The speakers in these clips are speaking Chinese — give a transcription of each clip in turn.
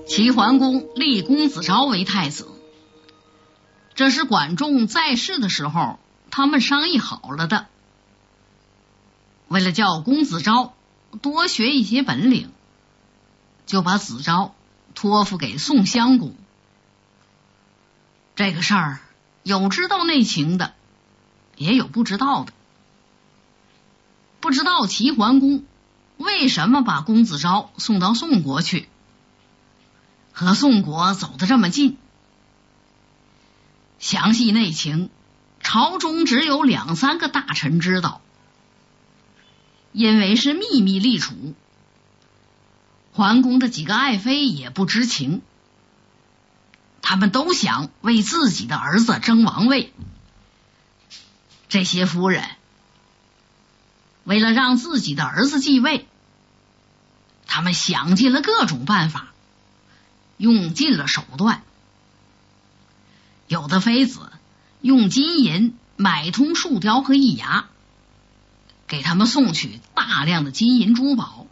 齐桓公立公子昭为太子，这是管仲在世的时候他们商议好了的。为了叫公子昭多学一些本领，就把子昭托付给宋襄公。这个事儿有知道内情的，也有不知道的。不知道齐桓公为什么把公子昭送到宋国去，和宋国走得这么近。详细内情，朝中只有2-3个大臣知道，因为是秘密立储。桓公的几个爱妃也不知情，他们都想为自己的儿子争王位。这些夫人为了让自己的儿子继位，他们想尽了各种办法，用尽了手段。有的妃子用金银买通树雕和易牙，给他们送去大量的金银珠宝。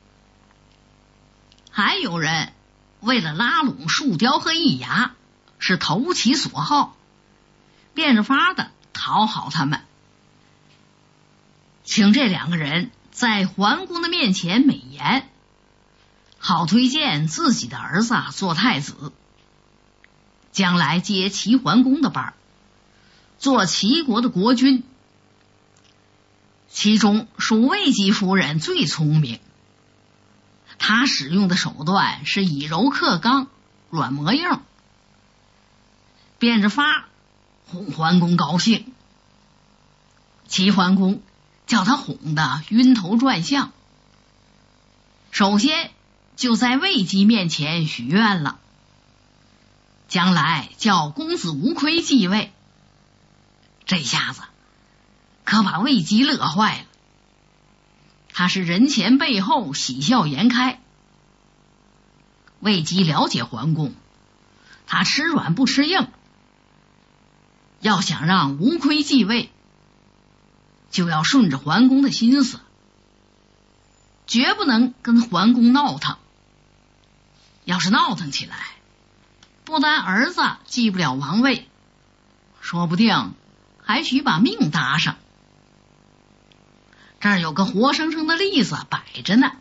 还有人为了拉拢树雕和易牙，是投其所好，变着法的讨好他们，请这2个人在桓公的面前美言，好推荐自己的儿子做太子，将来接齐桓公的班，做齐国的国君。其中属卫姬夫人最聪明，她使用的手段是以柔克刚，软磨硬，变着法哄桓公高兴。齐桓公叫他哄得晕头转向，首先就在卫姬面前许愿了，将来叫公子无亏继位。这下子可把卫姬乐坏了，他是人前背后喜笑颜开。卫姬了解桓公，他吃软不吃硬，要想让无亏继位，就要顺着桓公的心思，绝不能跟桓公闹腾。要是闹腾起来，不但儿子继不了王位，说不定还许把命搭上。这儿有个活生生的例子摆着呢。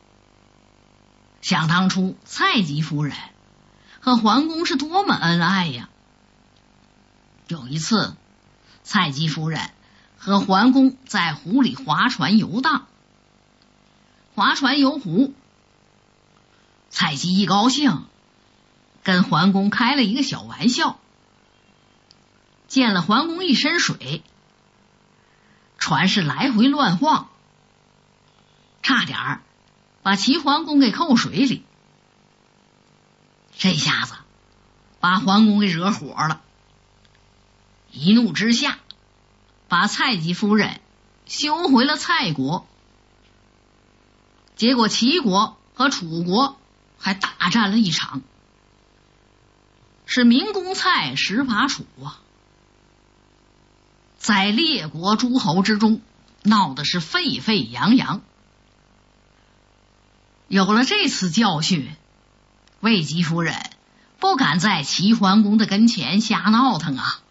想当初蔡姬夫人和桓公是多么恩爱呀！有一次，蔡姬夫人和桓公在湖里划船游荡，划船游湖，蔡姬一高兴，跟桓公开了一个小玩笑，溅了桓公一身水，船是来回乱晃，差点把齐桓公给扣水里。这下子把桓公给惹火了，一怒之下把蔡姬夫人休回了蔡国。结果齐国和楚国还大战了一场，是明攻蔡，实伐楚啊。在列国诸侯之中闹得是沸沸扬扬。有了这次教训，卫姬夫人不敢在齐桓公的跟前瞎闹腾啊。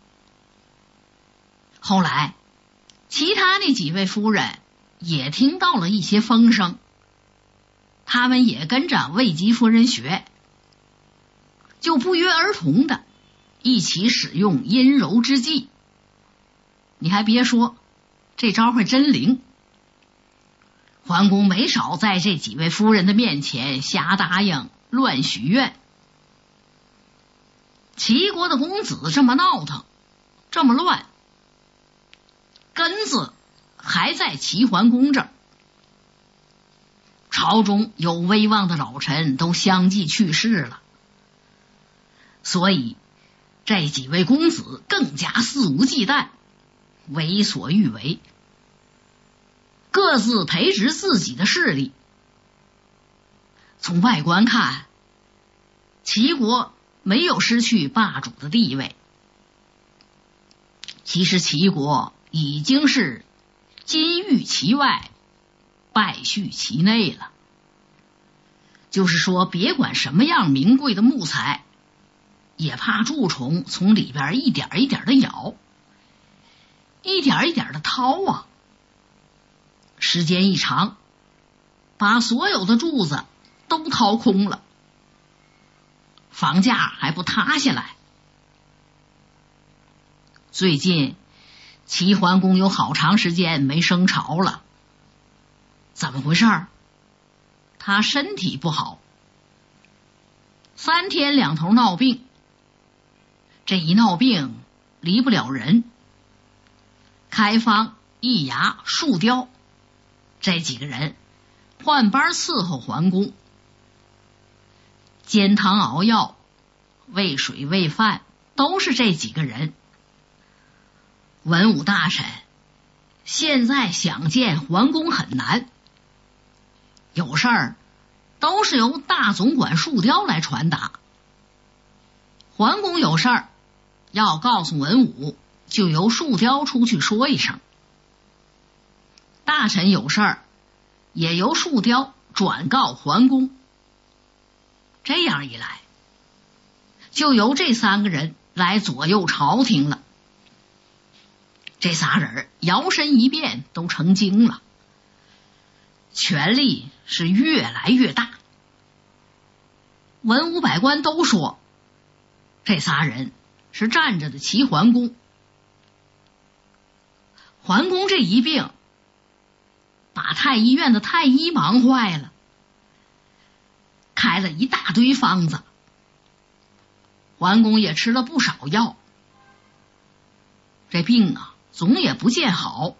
后来其他那几位夫人也听到了一些风声，他们也跟着卫姬夫人学，就不约而同的一起使用阴柔之计。你还别说，这招还真灵。桓公没少在这几位夫人的面前瞎答应，乱许愿。齐国的公子这么闹腾，这么乱，根子还在齐桓公这儿。朝中有威望的老臣都相继去世了，所以这几位公子更加肆无忌惮，为所欲为，各自培植自己的势力。从外观看，齐国没有失去霸主的地位，其实齐国已经是金玉其外，败絮其内了。 就是说别管什么样名贵的木材，也怕蛀虫从里边一点一点的咬，一点一点的掏啊。时间一长，把所有的柱子都掏空了，房价还不塌下来。最近齐桓公有好长时间没升朝了，怎么回事？他身体不好，3天2头闹病。这一闹病离不了人，开方、易牙、树雕这几个人换班伺候桓公，煎汤熬药、喂水喂饭都是这几个人。文武大臣现在想见桓公很难，有事儿都是由大总管树雕来传达。桓公有事儿要告诉文武，就由树雕出去说一声。大臣有事儿也由树雕转告桓公。这样一来，就由这3个人来左右朝廷了。这仨人摇身一变都成精了，权力是越来越大。文武百官都说，这仨人是站着的齐桓公。桓公这一病，把太医院的太医忙坏了，开了一大堆方子。桓公也吃了不少药，这病啊总也不见好，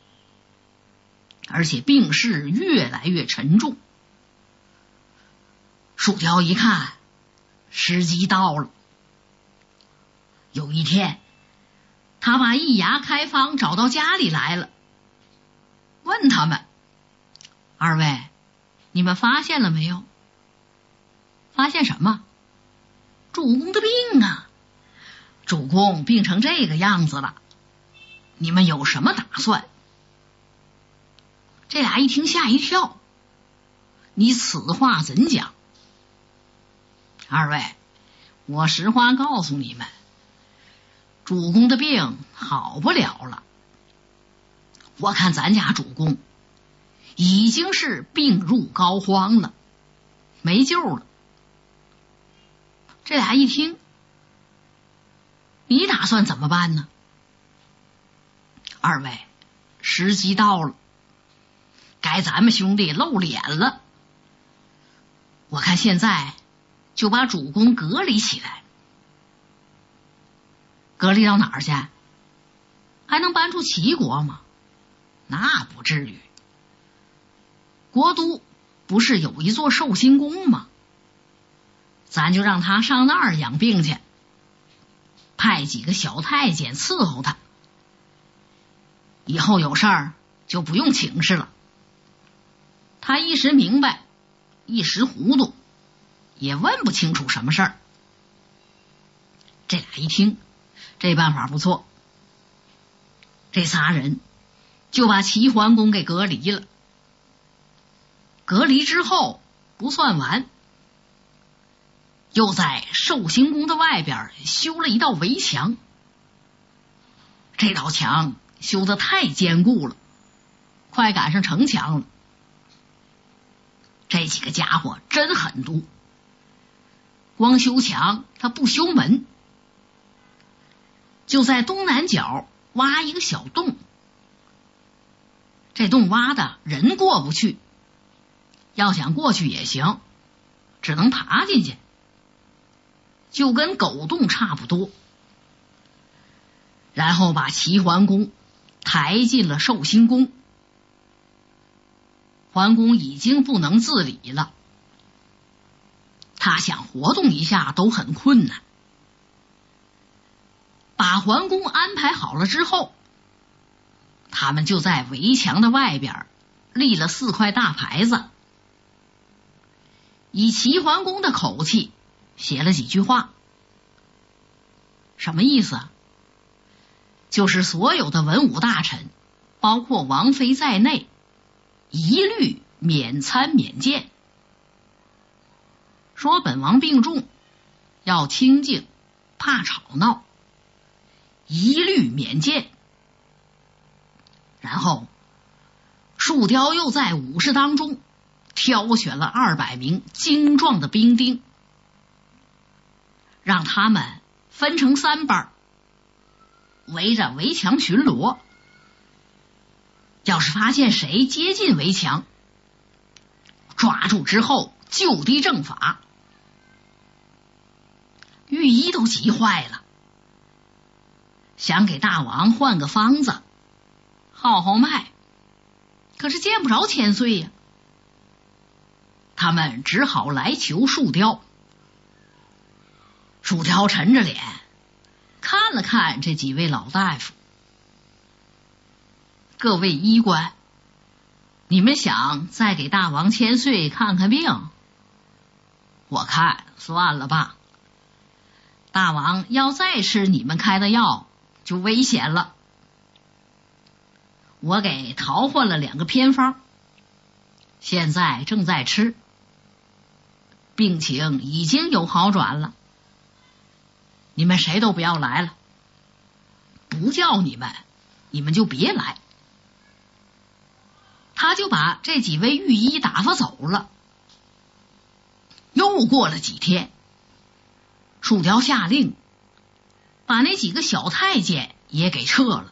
而且病势越来越沉重。树雕一看，时机到了。有一天，他把易牙、开方找到家里来了，问他们：“2位，你们发现了没有？发现什么？主公的病啊！主公病成这个样子了，你们有什么打算？”这俩一听吓一跳，你此话怎讲？2位，我实话告诉你们，主公的病好不了了。我看咱家主公已经是病入膏肓了，没救了。这俩一听，你打算怎么办呢？2位，时机到了，该咱们兄弟露脸了。我看现在就把主公隔离起来。隔离到哪儿去？还能搬出齐国吗？那不至于。国都不是有一座寿星宫吗？咱就让他上那儿养病去，派几个小太监伺候他，以后有事儿就不用请示了。他一时明白，一时糊涂，也问不清楚什么事儿。这俩一听，这办法不错，这仨人就把齐桓公给隔离了。隔离之后不算完，又在寿星宫的外边修了一道围墙。这道墙修得太坚固了，快赶上城墙了。这几个家伙真狠毒，光修墙他不修门，就在东南角挖一个小洞。这洞挖的人过不去，要想过去也行，只能爬进去，就跟狗洞差不多。然后把齐桓公抬进了寿星宫。桓公已经不能自理了，他想活动一下都很困难。把桓公安排好了之后，他们就在围墙的外边立了4块大牌子，以齐桓公的口气写了几句话。什么意思？就是所有的文武大臣，包括王妃在内，一律免参免见。 说本王病重，要清静，怕吵闹，一律免见。然后树雕又在武士当中挑选了200名精壮的兵丁，让他们分成3班，围着围墙巡逻。要是发现谁接近围墙，抓住之后就地正法。御医都急坏了，想给大王换个方子号号脉，可是见不着千岁呀。他们只好来求树雕。树雕沉着脸看了看这几位老大夫，各位医官，你们想再给大王千岁看看病？我看算了吧，大王要再吃你们开的药就危险了。我给淘换了2个偏方，现在正在吃，病情已经有好转了。你们谁都不要来了，不叫你们，你们就别来。他就把这几位御医打发走了。又过了几天，树雕下令把那几个小太监也给撤了。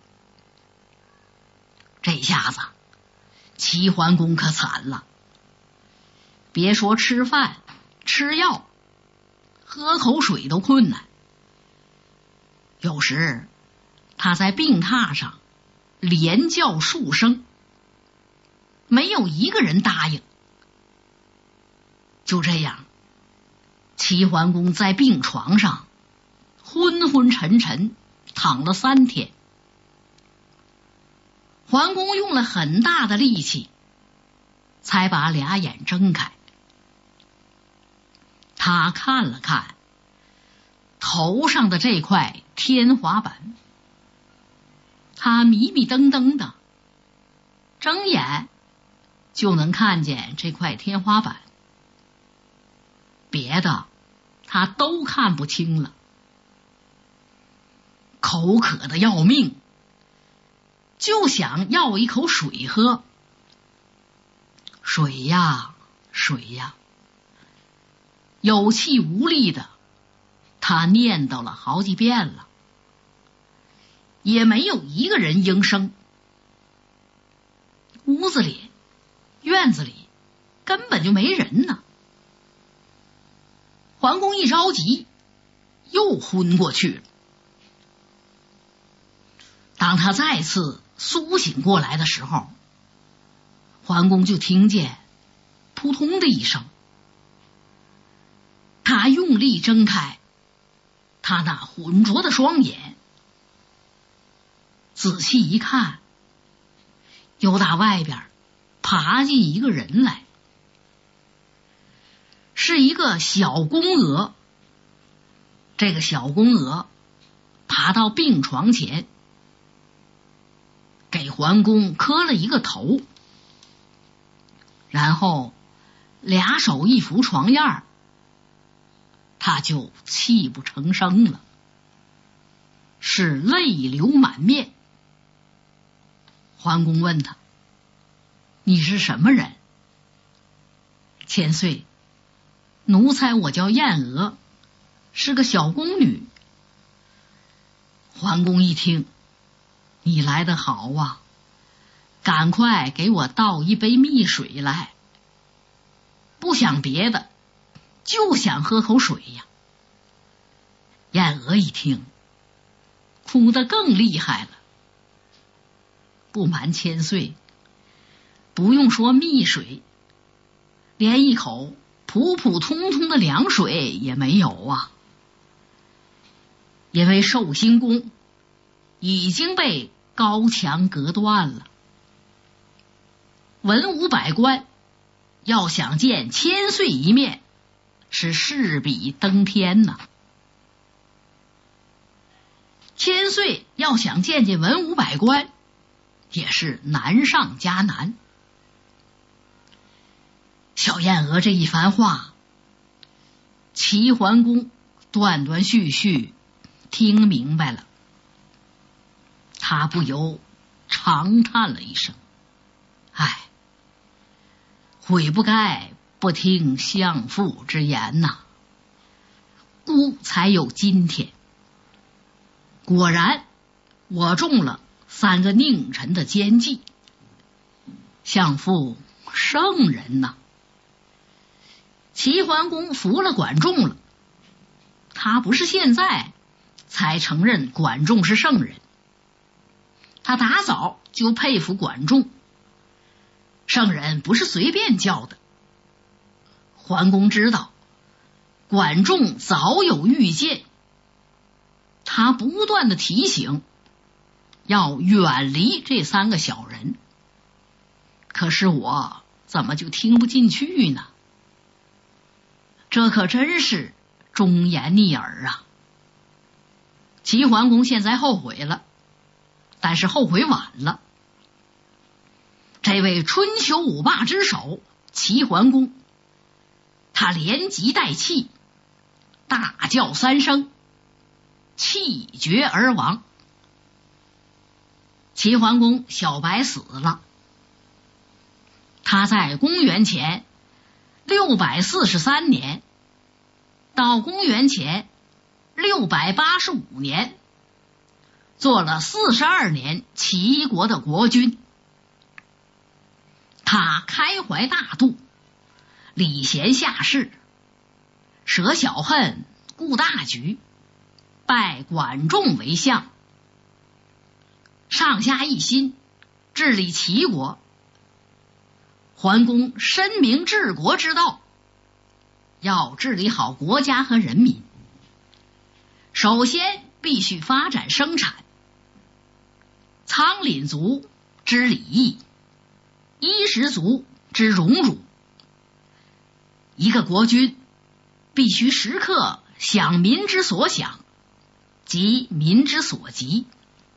这下子齐桓公可惨了，别说吃饭吃药，喝口水都困难。有时他在病榻上连叫数声，没有一个人答应。就这样，齐桓公在病床上昏昏沉沉躺了3天。桓公用了很大的力气才把俩眼睁开。他看了看头上的这块天花板，他迷迷瞪瞪的睁眼就能看见这块天花板，别的他都看不清了。口渴的要命，就想要一口水喝。水呀水呀，有气无力的他念叨了好几遍了，也没有一个人应声。屋子里院子里根本就没人呢。桓公一着急又昏过去了。当他再次苏醒过来的时候，桓公就听见扑通的一声。他用力睁开他那浑浊的双眼，仔细一看，由打外边爬进一个人来，是一个小宫娥。这个小宫娥爬到病床前，给桓公磕了一个头，然后俩手一扶床沿，他就泣不成声了，是泪流满面。桓公问他：你是什么人？千岁，奴才我叫燕娥，是个小宫女。桓公一听，你来得好啊，赶快给我倒一杯蜜水来。不想别的，就想喝口水呀。燕娥一听，哭得更厉害了。不瞒千岁，不用说蜜水，连一口普普通通的凉水也没有啊。因为寿兴宫已经被高墙隔断了，文武百官要想见千岁一面，是势比登天呐。千岁要想见见文武百官，也是难上加难。小燕娥这一番话齐桓公断断续续听明白了，他不由长叹了一声：唉，悔不该不听相父之言呐，故才有今天。果然我中了3个佞臣的奸计，相父圣人呐。齐桓公服了管仲了，他不是现在才承认管仲是圣人，他打早就佩服管仲。圣人不是随便叫的。桓公知道管仲早有预见，他不断的提醒要远离这3个小人，可是我怎么就听不进去呢？这可真是忠言逆耳啊！齐桓公现在后悔了，但是后悔晚了。这位春秋5霸之首齐桓公，他连击带气，大叫3声，气绝而亡。齐桓公小白死了，他在公元前643年到公元前685年做了42年齐国的国君。他开怀大度，礼贤下士，舍小恨，顾大局，拜管仲为相，上下一心，治理齐国。桓公深明治国之道，要治理好国家和人民，首先必须发展生产。仓廪足之礼义，衣食足之荣辱。一个国君必须时刻想民之所想，急民之所急。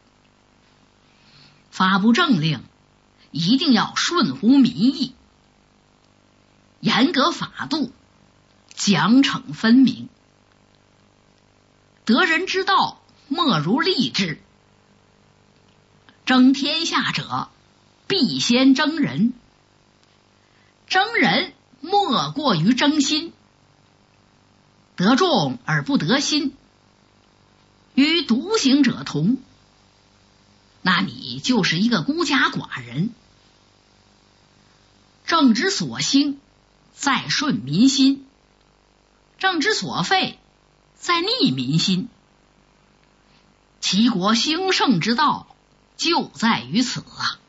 发布政令一定要顺乎民意，严格法度，奖惩分明。得人之道，莫如利之。争天下者，必先争人。争人莫过于争心。得众而不得心，与独行者同，那你就是一个孤家寡人。政之所兴，在顺民心；政之所废，在逆民心。齐国兴盛之道就在于此啊！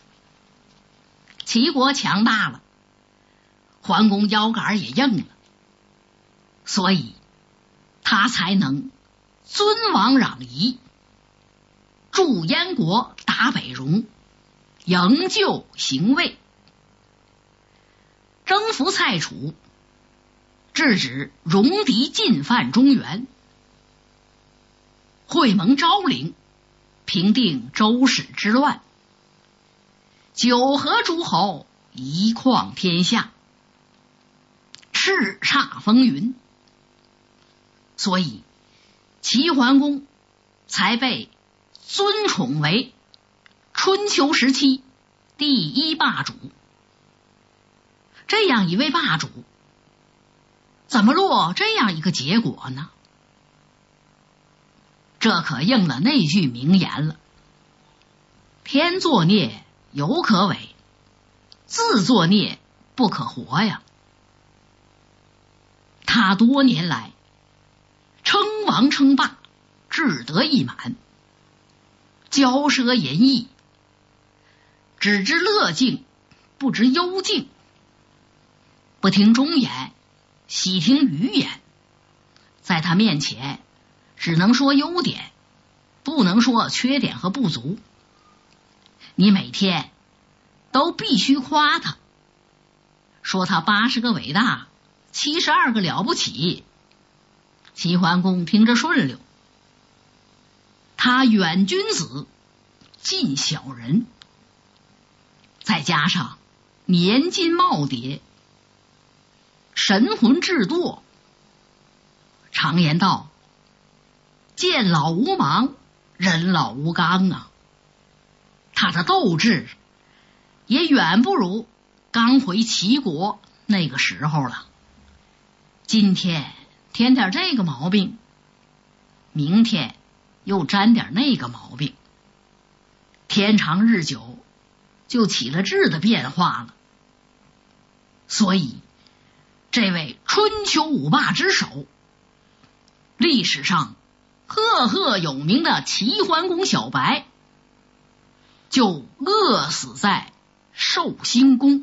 齐国强大了，桓公腰杆也硬了，所以他才能尊王攘夷，助燕国打北戎，营救邢魏，征服蔡楚，制止戎狄进犯中原，会盟昭陵，平定周室之乱，九合诸侯，一匡天下，叱咤风云。所以齐桓公才被尊宠为春秋时期第1霸主。这样一位霸主，怎么落这样一个结果呢？这可应了那句名言了：天作孽犹可违，自作孽不可活呀。他多年来称王称霸，志得意满，骄奢淫逸，只知乐境，不知幽境，不听忠言，喜听愚言。在他面前只能说优点，不能说缺点和不足。你每天都必须夸他，说他80个伟大，72个了不起。齐桓公听着顺溜，他远君子，近小人，再加上年金耄耋，神魂志堕， 常言道，剑老无芒，人老无刚啊。他的斗志也远不如刚回齐国那个时候了。今天添点这个毛病，明天又沾点那个毛病，天长日久就起了质的变化了。所以这位春秋五霸之首，历史上赫赫有名的齐桓公小白，就饿死在寿星宫。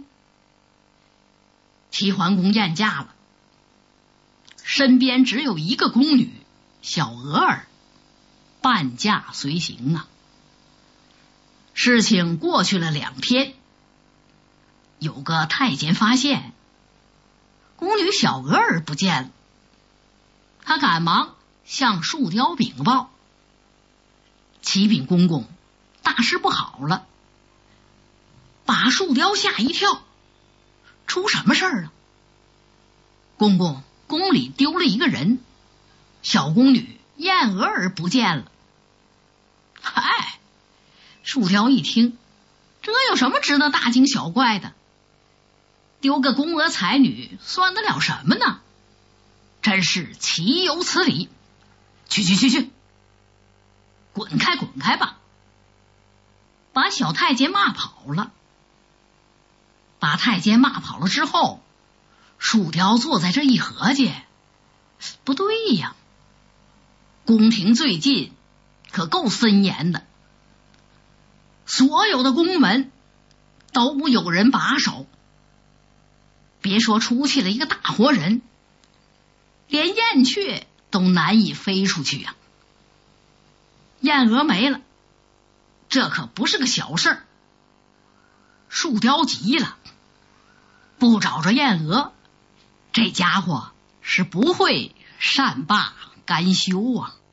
齐桓公宴驾了，身边只有一个宫女小娥儿伴驾随行啊。事情过去了2天，有个太监发现宫女小娥儿不见了，他赶忙向树雕禀报。启禀公公，大事不好了！把树雕吓一跳，出什么事儿了？公公，宫里丢了一个人，小宫女燕娥儿不见了。嗨，树雕一听，这有什么值得大惊小怪的？丢个宫娥才女算得了什么呢？真是岂有此理！去，滚开吧！把小太监骂跑了。把太监骂跑了之后，树雕坐在这一合计，不对呀，宫廷最近可够森严的，所有的宫门都有人把守，别说出去了一个大活人，连燕雀都难以飞出去呀。燕娥没了，这可不是个小事儿。树雕急了，不找着燕娥，这家伙是不会善罢甘休啊。